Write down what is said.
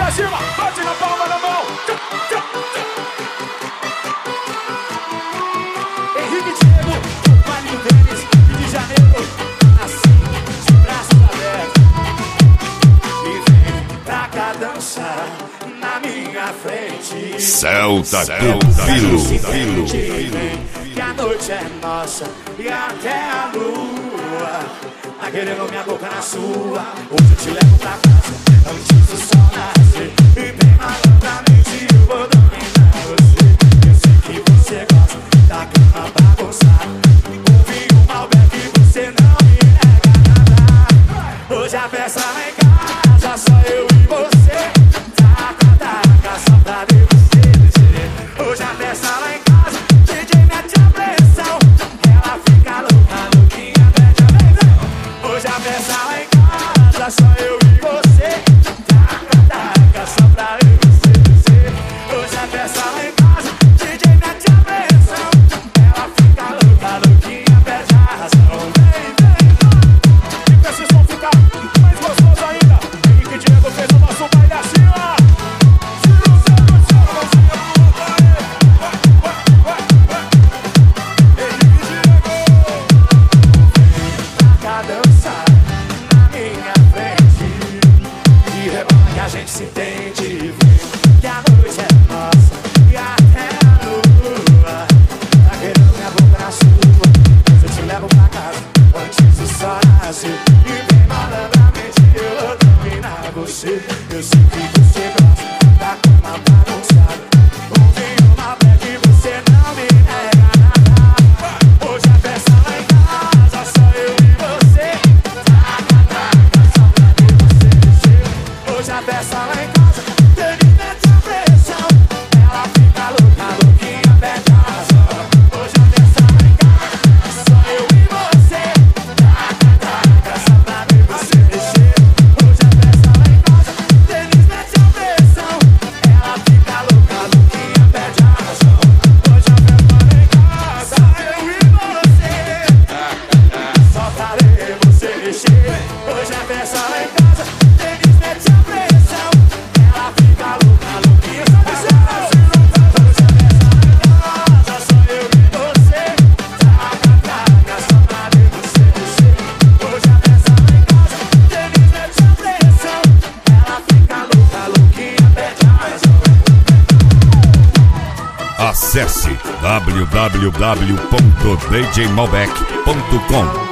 pra cima, bate na palma da mão. Henrique Diego, Vale do Tênis, Rio de Janeiro, assim, de braços abertos. E vem pra cá dançar na minha frente. Celta Filo. Que a noite é nossa e até a lua. Tá querendo minha boca na sua. Hoje eu te levo pra casa antes do sol nascer. E bem malandramente eu vou dominar você. Eu sei que você gosta da cama bagunçada. Ouvi um Malbec e você não me nega nada. Hoje a festa lá em casa, só eu e você. Taca, taca, só pra ver você descer. Hoje a festa lá em casa, DJ mete a pressão. Ela fica louca, louquinha, pede a benção. Hoje a festa lá em casa, só eu e você. Taca, taca, só pra ver você descer. Hoje a festa lá em casa, DJ mete a pressão. Ela fica louca, louquinha, pede a razão. Vem, vem, vem. E pra vocês vão ficar mais gostosos ainda. Henrique Diego fez o nosso baile assim, ó. Dançar na minha frente e rebola que a gente se entende. Que a noite é nossa e até a lua. Tá querendo minha boca na sua. Mas eu te levo pra casa antes do sol nascer. E bem malandramente eu vou dominar você. Eu sei que você gosta da cama bagunçada. Ouvi uma black e você não me nega nada. Hoje a festa lá em casa, só eu e você. Hoje a festa lá em casa, ele mete a pressão. Ela fica louca, louquinha, pede a razão. Hoje a festa lá em casa, só eu e você. Taca, taca, só pra ver você descer. Hoje a festa lá em casa, ele mete a pressão. Ela fica louca, louquinha, pede a razão. Hoje a festa lá em casa, eu e você. Só pra ver você descer. Hoje a festa lá em casa, eles metem a pressão. Ela fica louca, louquinha, só pra ser assim. Hoje a festa lá em casa, só eu e você. Taca, taca, só pra ver você descer. Hoje a festa lá em casa, eles metem a pressão. Ela fica louca, louquinha, pede a razão. Acesse www.djmalbec.com